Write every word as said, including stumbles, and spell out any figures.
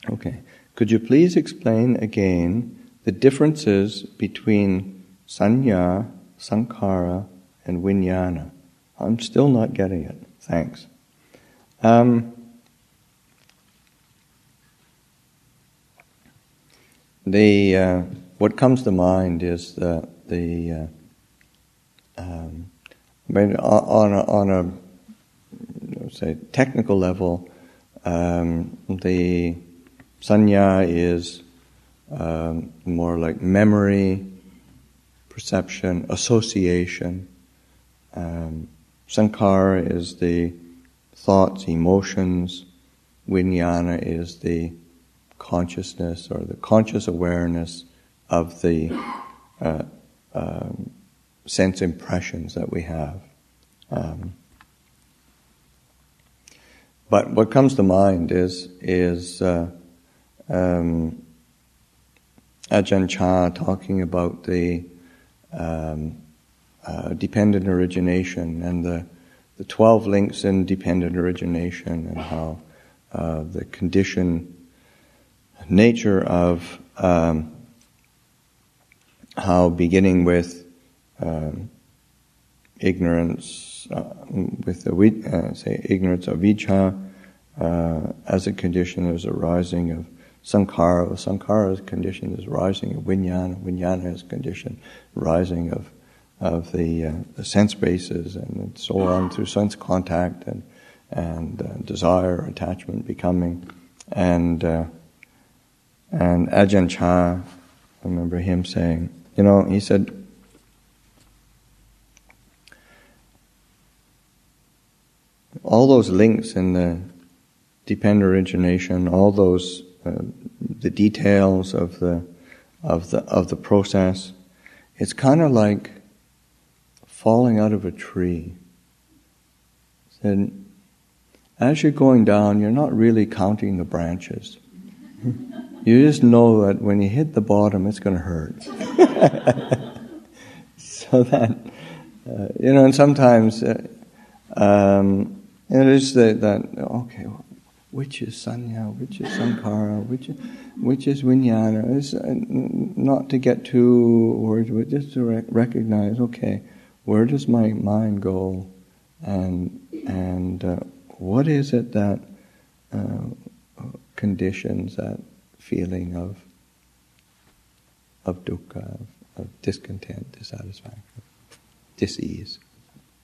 Okay. Could you please explain again the differences between sanya, sankhara, and vijnana? I'm still not getting it. Thanks. Um, the uh, what comes to mind is the the uh, um, I mean, on a, on a say technical level, um, the sanya is um, more like memory, perception, association. Um, sankhara is the thoughts, emotions. Vijnana is the consciousness or the conscious awareness of the uh, um, sense impressions that we have. Um, but what comes to mind is is uh, um, Ajahn Chah talking about the um, uh, dependent origination and the the twelve links in dependent origination, and how uh, the conditioned nature of um, how beginning with um, ignorance, uh, with the uh, say ignorance of vicca, uh, as a condition, there's a rising of sankhara. Sankhara's condition is rising of vijnana. Vijnana is condition rising of of the, uh, the sense bases, and so on through sense contact and and uh, desire, attachment, becoming, and uh, and Ajahn Chah, I remember him saying, you know, he said, all those links in the dependent origination, all those uh, the details of the of the of the process, it's kind of like falling out of a tree. He said, as you're going down, you're not really counting the branches. You just know that when you hit the bottom, it's going to hurt. So that, uh, you know, and sometimes uh, um, it is that, that, okay, which is sanya, which is sankhara, which is, which is vijnana. It's, uh, not to get too worried, but just to rec- recognize, okay, where does my mind go, and and uh, what is it that uh, conditions that feeling of of dukkha, of, of discontent, dissatisfaction, dis-ease.